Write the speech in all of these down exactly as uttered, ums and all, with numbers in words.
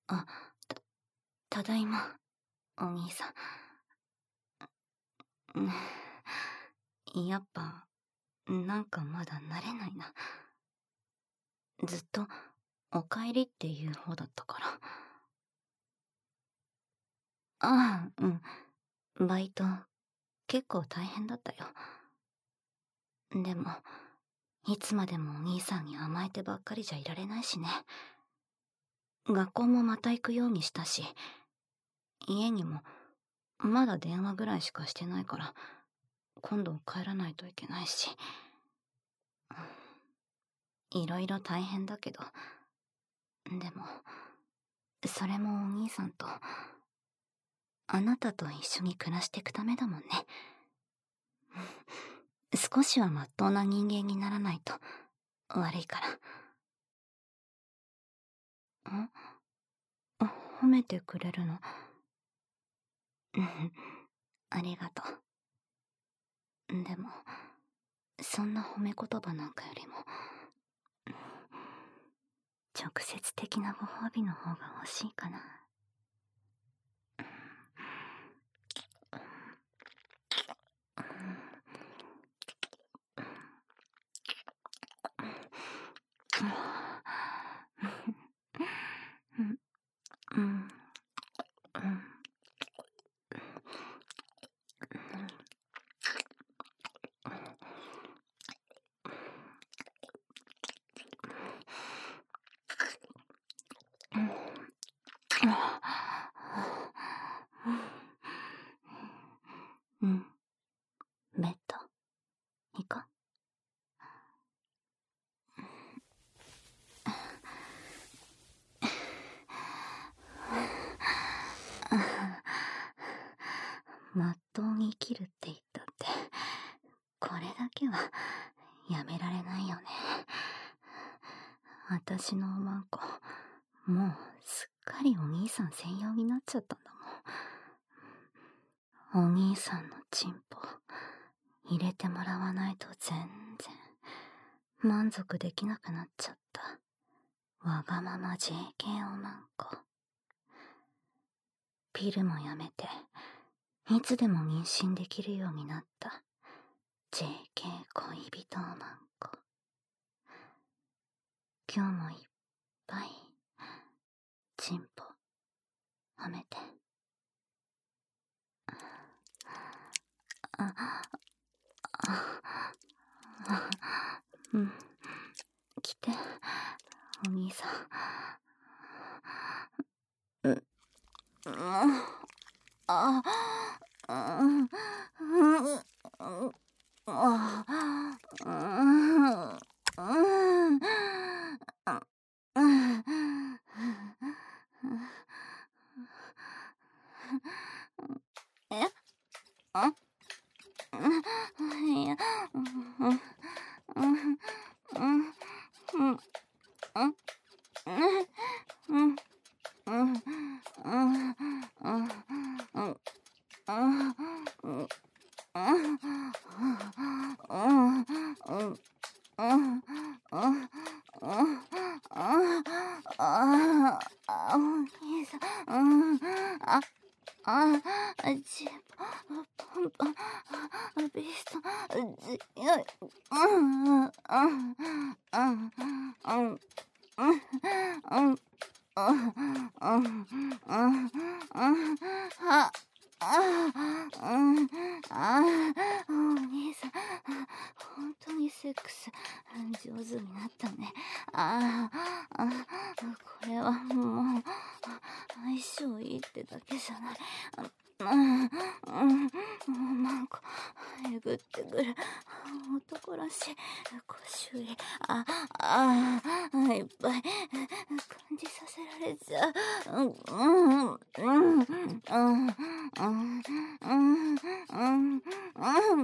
あ、た、ただいま、お兄さん。うん、やっぱ、なんかまだ慣れないな。ずっと、お帰りっていう方だったから。ああ、うん。バイト、結構大変だったよ。でも、いつまでもお兄さんに甘えてばっかりじゃいられないしね。学校もまた行くようにしたし、家にも、まだ電話ぐらいしかしてないから、今度帰らないといけないし。いろいろ大変だけど、でも、それもお兄さんと、あなたと一緒に暮らしていくためだもんね。少しはまっとうな人間にならないと、悪いから。ん？褒めてくれるの？うん、ありがとう。でも、そんな褒め言葉なんかよりも、直接的なご褒美の方が欲しいかな。うん。うん。ベッド、行こう。まっとうに生きるって言ったって、これだけはやめられないよね。私のおまんこ、もうすっかりお兄さん専用になっちゃったんだもん。お兄さんのチンポ入れてもらわないと全然満足できなくなっちゃった。わがまま ジェーケー おまんこ。ピルもやめて、いつでも妊娠できるようになった ジェーケー 恋人おまんこ。今日もいっぱいチンポ褒めて。あ、あ、うん、来て、お兄さん。う、うん、あ、うん、うん、あ、うん、うん、え？あ？いや、うん、うん、うん、うん、うん、うん、うん、うん、あ、ち、パンパン、ビスト、じ、よい、うん、うん、うん、うん、うん、うん、うん、うん、うん、あ、あ、うん、あ、お兄さん、本当にセックス上手になったね。ああ、これはもう相性いいってだけじゃない。うん、うん、なんかえぐってくる男らしい腰入れ、ああ、いっぱい感じさせられちゃう。うん、うん、うん、うん、うん、うん、うん、うん、うん、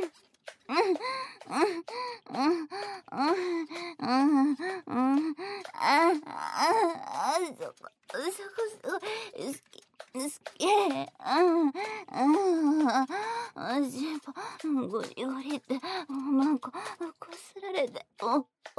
ああ、そこ、そこすごい好き。好き。うん、うん、ジンポ、ゴリゴリって、なんか、こすられて、お、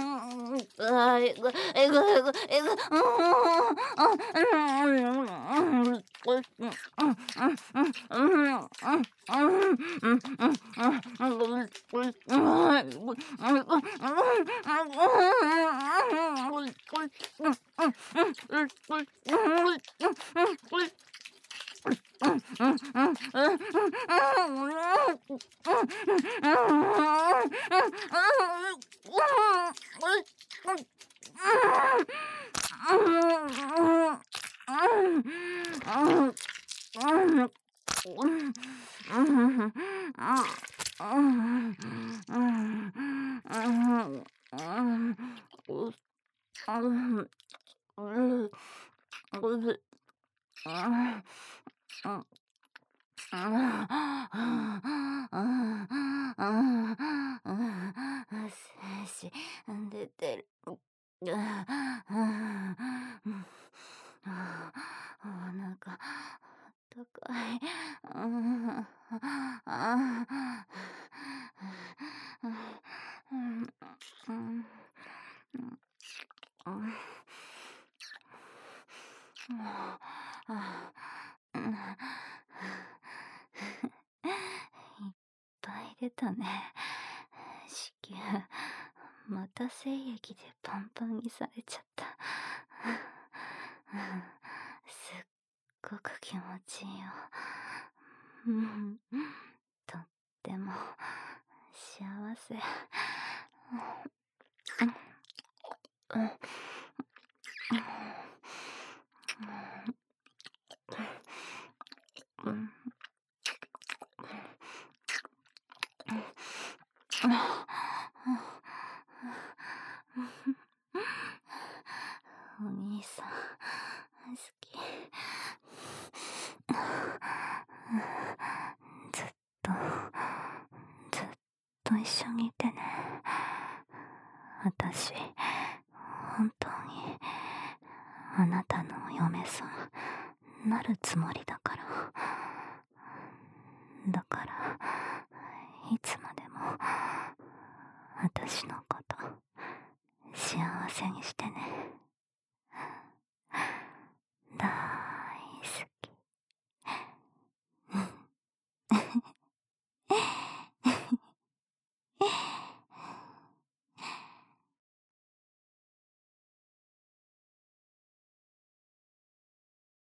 あー、えぐ、えぐ、えぐ、えぐ、うん、 精子出てる。お腹高い。いっぱい出たね。子宮また精液でパンパンにされちゃった。すっごく気持ちいいよ。うん、とっても幸せ。お兄さん好き。ずっとずっと一緒にいてね。私本当にあなたのお嫁さんなるつもりだから。だからいつまでも私のこと幸せにしてね。